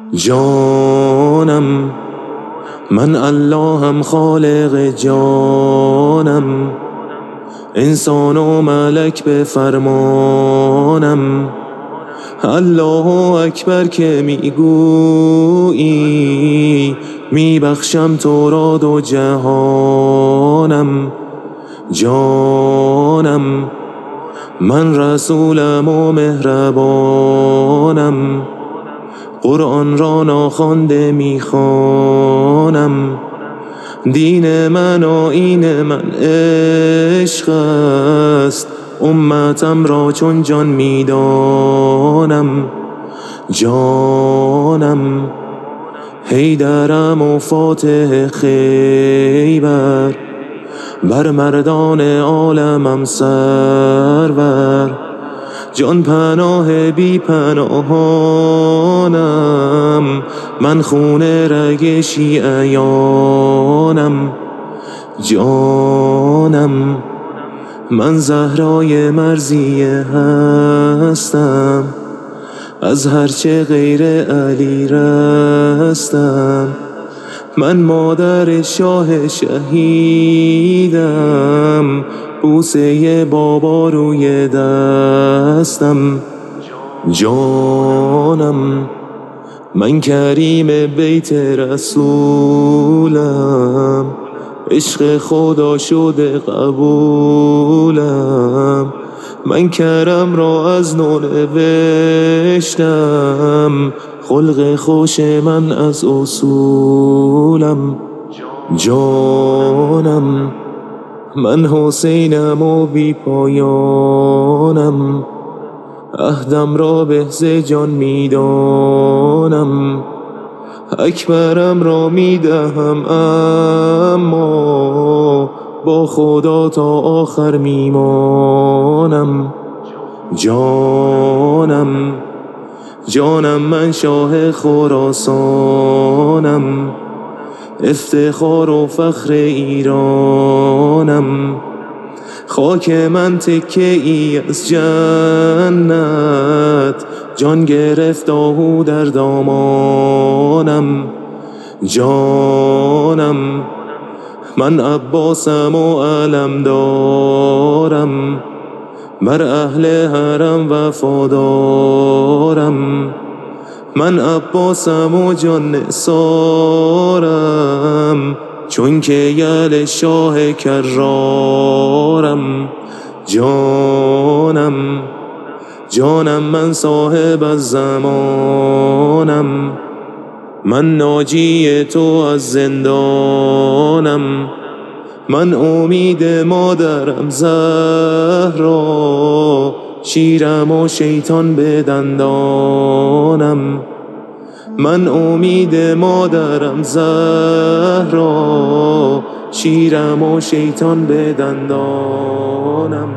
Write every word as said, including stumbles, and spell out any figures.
جانم من اللهم خالق جانم، انسان و ملک به فرمانم. الله اکبر که میگویی میبخشم تو را دو جهانم. جانم من رسولم و مهربانم، قرآن را ناخوانده میخوانم. دین من آیین من عشق است، امتم را چون جان میدانم. جانم حیدرم و فاتح خیبر، بر مردان عالمم سرور. جان پناه بی پناهانم، من خون رگ شیعیانم. جانم من زهرای مرضیه هستم، از هرچه غیر علی رستم. من مادر شاه شهیدم، بوسه بابا روی دستم. جانم من کریم بیت رسولم، عشق خدا شده قبولم. من کرم را از نو نوشتم، خلق خوش من از اصولم. جانم من حسینم و بی پایانم، عهدم را به ز جان میدانم. اکبرم را میدهم اما با خدا تا آخر میمانم. جانم جانم من شاه خراسانم، افتخار و فخر ایرانم. خاک من تکه ای از جنت، جان گرفت آهو در دامانم. جانم من عباسم و علم دارم، بر اهل حرم وفادارم. من عباسم و جان نثارم، چون که یل شاه کرارم. جانم جانم من صاحب الزمانم، من ناجی تو از زندانم. من امید مادرم زهرا، شیرم و شیطان به دندانم. من امید مادرم زهرا، شیرم و شیطان به دندانم.